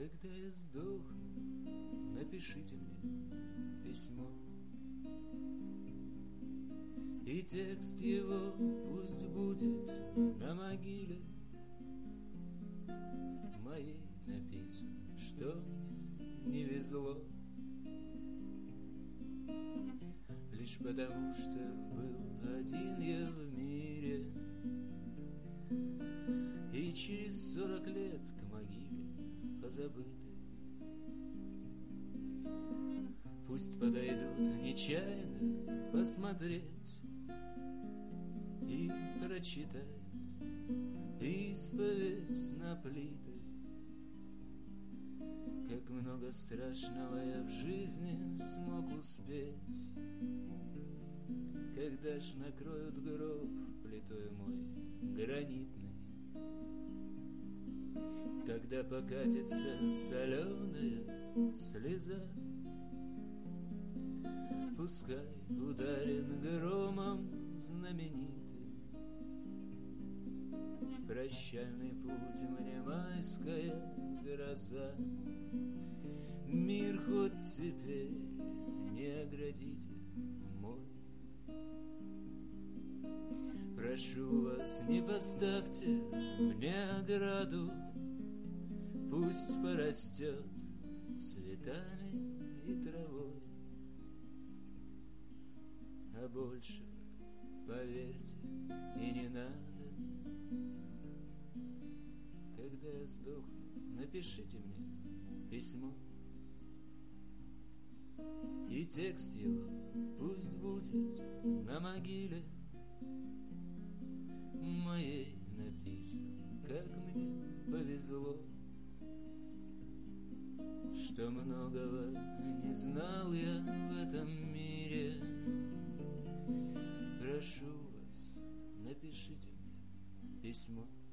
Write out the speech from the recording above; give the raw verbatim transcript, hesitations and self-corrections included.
Когда я сдохну, напишите мне письмо, и текст его пусть будет на могиле моей написан, что мне не везло, лишь потому, что был один я в мире, и через сорок лет к могиле позабыты. Пусть подойдут нечаянно посмотреть и прочитать исповедь на плиты. Как много страшного я в жизни смог успеть. Когда ж накроют гроб плитой мой гранитный, когда покатится соленая слеза, пускай ударен громом знаменитым прощальный путь мне майская гроза. Мир хоть теперь не оградите мой, прошу вас, не поставьте мне ограду, пусть порастет цветами и травой, а больше, поверьте, и не надо. Когда я сдохну, напишите мне письмо, и текст его пусть будет на могиле моей написан, как мне повезло, что многого не знал я в этом мире. Прошу вас, напишите мне письмо.